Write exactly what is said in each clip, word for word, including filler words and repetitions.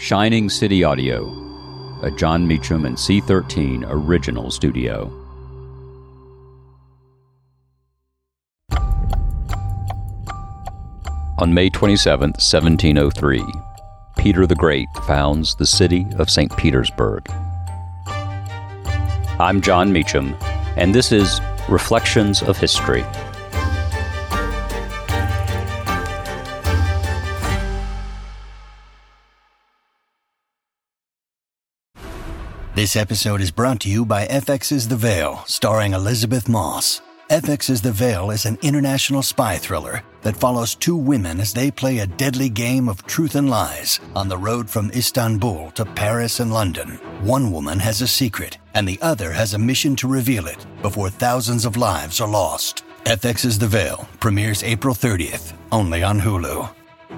Shining City Audio, a Jon Meacham and C thirteen original studio. On May twenty-seventh, seventeen oh three, Peter the Great founds the city of Saint Petersburg. I'm Jon Meacham, and this is Reflections of History. This episode is brought to you by F X's The Veil, starring Elizabeth Moss. F X's The Veil is an international spy thriller that follows two women as they play a deadly game of truth and lies on the road from Istanbul to Paris and London. One woman has a secret, and the other has a mission to reveal it before thousands of lives are lost. F X's The Veil premieres April thirtieth, only on Hulu.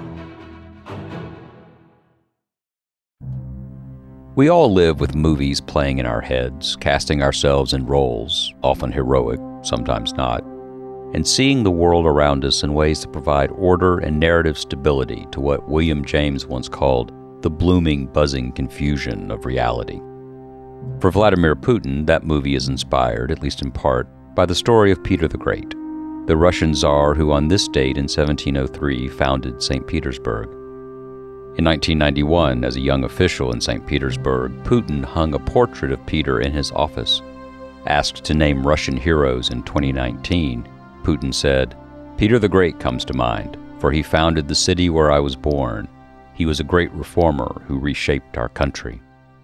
We all live with movies playing in our heads, casting ourselves in roles, often heroic, sometimes not, and seeing the world around us in ways that provide order and narrative stability to what William James once called the blooming, buzzing confusion of reality. For Vladimir Putin, that movie is inspired, at least in part, by the story of Peter the Great, the Russian Tsar who on this date in seventeen oh three founded Saint Petersburg. In nineteen ninety-one, as a young official in Saint Petersburg, Putin hung a portrait of Peter in his office. Asked to name Russian heroes in twenty nineteen, Putin said, "Peter the Great comes to mind, for he founded the city where I was born. He was a great reformer who reshaped our country."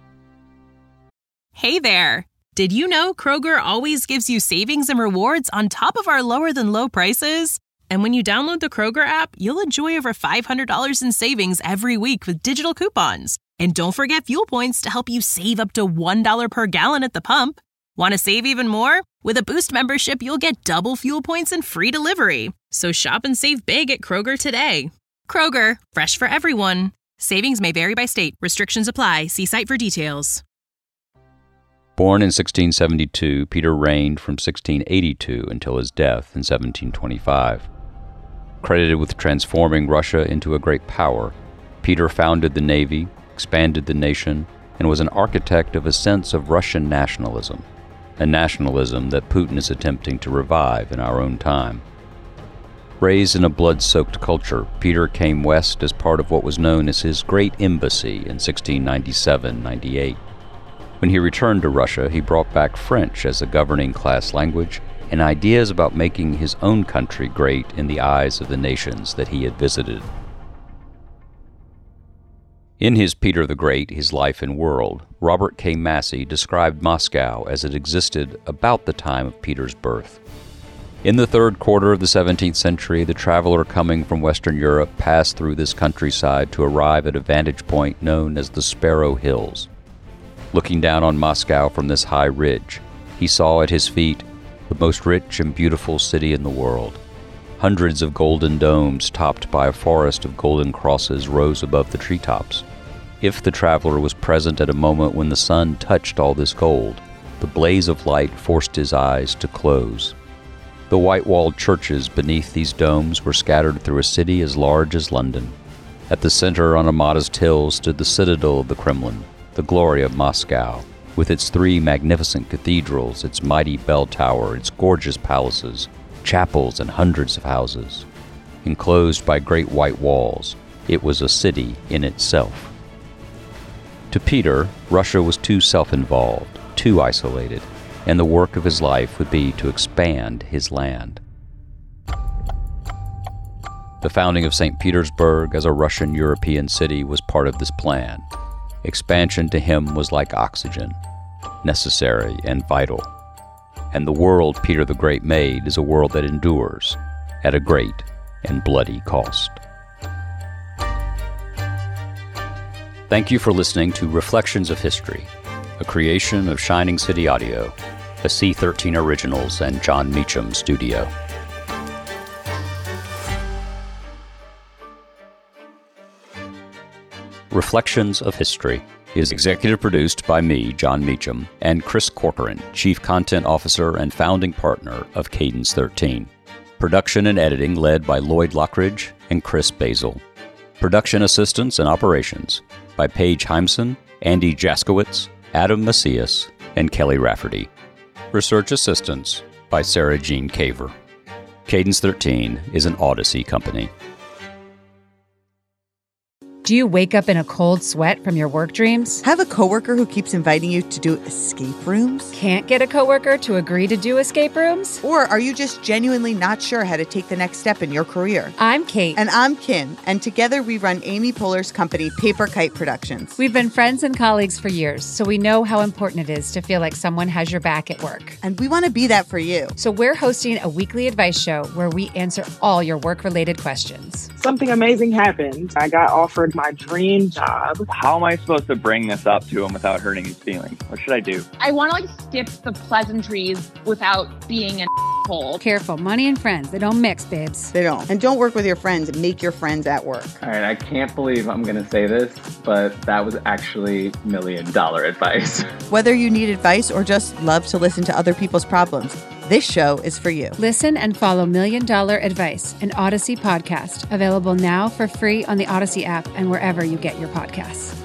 Hey there! Did you know Kroger always gives you savings and rewards on top of our lower-than-low prices? And when you download the Kroger app, you'll enjoy over five hundred dollars in savings every week with digital coupons. And don't forget fuel points to help you save up to one dollar per gallon at the pump. Want to save even more? With a Boost membership, you'll get double fuel points and free delivery. So shop and save big at Kroger today. Kroger, fresh for everyone. Savings may vary by state. Restrictions apply. See site for details. Born in sixteen seventy-two, Peter reigned from sixteen eighty-two until his death in seventeen twenty-five. Credited with transforming Russia into a great power, Peter founded the navy, expanded the nation, and was an architect of a sense of Russian nationalism, a nationalism that Putin is attempting to revive in our own time. Raised in a blood-soaked culture, Peter came west as part of what was known as his Great Embassy in sixteen ninety-seven ninety-eight. When he returned to Russia, he brought back French as a governing class language and ideas about making his own country great in the eyes of the nations that he had visited. In his Peter the Great, His Life and World, Robert K. Massie described Moscow as it existed about the time of Peter's birth. In the third quarter of the seventeenth century, the traveler coming from Western Europe passed through this countryside to arrive at a vantage point known as the Sparrow Hills. Looking down on Moscow from this high ridge, he saw at his feet the most rich and beautiful city in the world. Hundreds of golden domes topped by a forest of golden crosses rose above the treetops. If the traveler was present at a moment when the sun touched all this gold, the blaze of light forced his eyes to close. The white-walled churches beneath these domes were scattered through a city as large as London. At the center on a modest hill stood the citadel of the Kremlin, the glory of Moscow, with its three magnificent cathedrals, its mighty bell tower, its gorgeous palaces, chapels, and hundreds of houses. Enclosed by great white walls, it was a city in itself. To Peter, Russia was too self-involved, too isolated, and the work of his life would be to expand his land. The founding of Saint Petersburg as a Russian European city was part of this plan. Expansion to him was like oxygen, necessary and vital. And the world Peter the Great made is a world that endures at a great and bloody cost. Thank you for listening to Reflections of History, a creation of Shining City Audio, a C thirteen Originals and Jon Meacham studio. Reflections of History is executive produced by me, Jon Meacham, and Chris Corcoran, Chief Content Officer and founding partner of Cadence thirteen. Production and editing led by Lloyd Lockridge and Chris Basil. Production assistance and operations by Paige Heimson, Andy Jaskowitz, Adam Macias, and Kelly Rafferty. Research assistance by Sarah Jean Caver. Cadence thirteen is an Odyssey company. Do you wake up in a cold sweat from your work dreams? Have a coworker who keeps inviting you to do escape rooms? Can't get a coworker to agree to do escape rooms? Or are you just genuinely not sure how to take the next step in your career? I'm Kate. And I'm Kim. And together we run Amy Poehler's company, Paper Kite Productions. We've been friends and colleagues for years, so we know how important it is to feel like someone has your back at work. And we want to be that for you. So we're hosting a weekly advice show where we answer all your work-related questions. Something amazing happened. I got offered my dream job. How am I supposed to bring this up to him without hurting his feelings? What should I do? I want to like skip the pleasantries without being an asshole. Careful, money and friends, they don't mix, babes. They don't. And don't work with your friends and make your friends at work. All right, I can't believe I'm going to say this, but that was actually million dollar advice. Whether you need advice or just love to listen to other people's problems, this show is for you. Listen and follow Million Dollar Advice, an Odyssey podcast, available now for free on the Odyssey app and wherever you get your podcasts.